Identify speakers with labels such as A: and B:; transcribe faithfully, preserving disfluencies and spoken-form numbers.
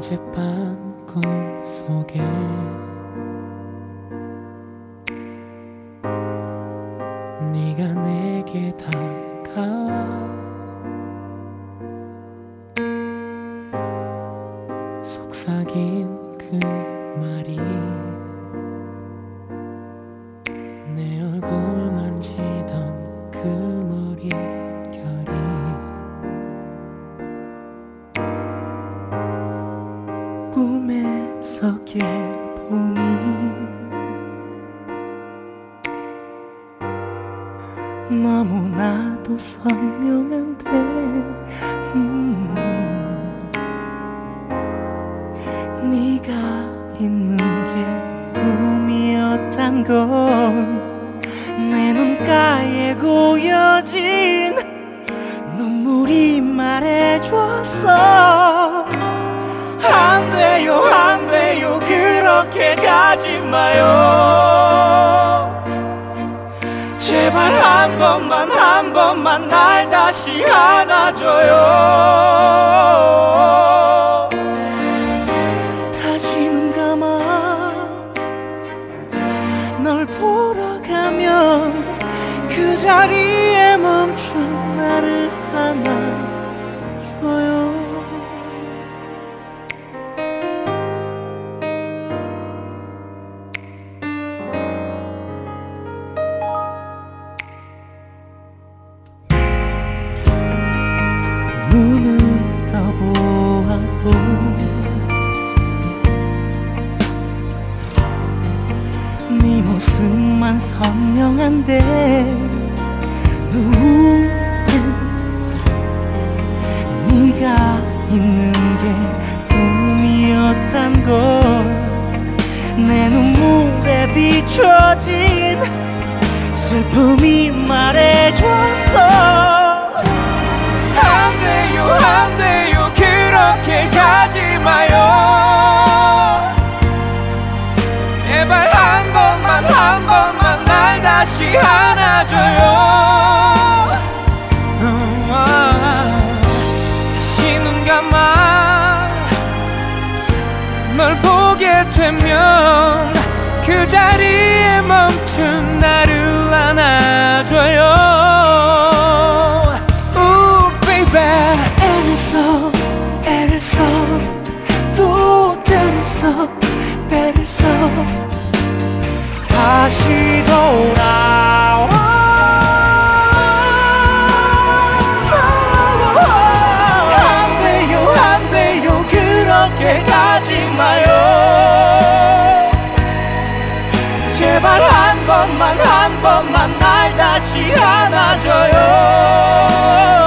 A: 어젯밤 꿈속에 네가 내게 다가와 속삭인 그 말이 내 얼굴 만지던 그 머릿결이 꿈에서 깨보니 너무나도 선명한데 음, 네가 있는 게 꿈이었단 걸 내 눈가에 고여진 눈물이 말해줬어. 안 돼요 안 돼요 그렇게 가지 마요. 제발 한 번만 한 번만 날 다시 안아줘요. 다시 눈 감아 널 보러 가면 그 자리에 멈춘 나를 안아줘요. 눈을 떠보아도 네 모습만 선명한데 누구는 네가 있는 게 꿈이었단 걸 내 눈물에 비춰진 슬픔이 말해줬어. 안 돼요 안 돼요 그렇게 가지 마요. 제발 한 번만 한 번만 날 다시 안아줘요. 음, 아, 다시 눈 감아 널 보게 되면 그 자리에 멈춘 나를 안아줘요. 애를 써 애를 써 또 때를 써 때를 써 다시 돌아와. 안 돼요 안 돼요 그렇게 가지 마요. 제발 한 번만 한 번만 날 다시 안아줘요.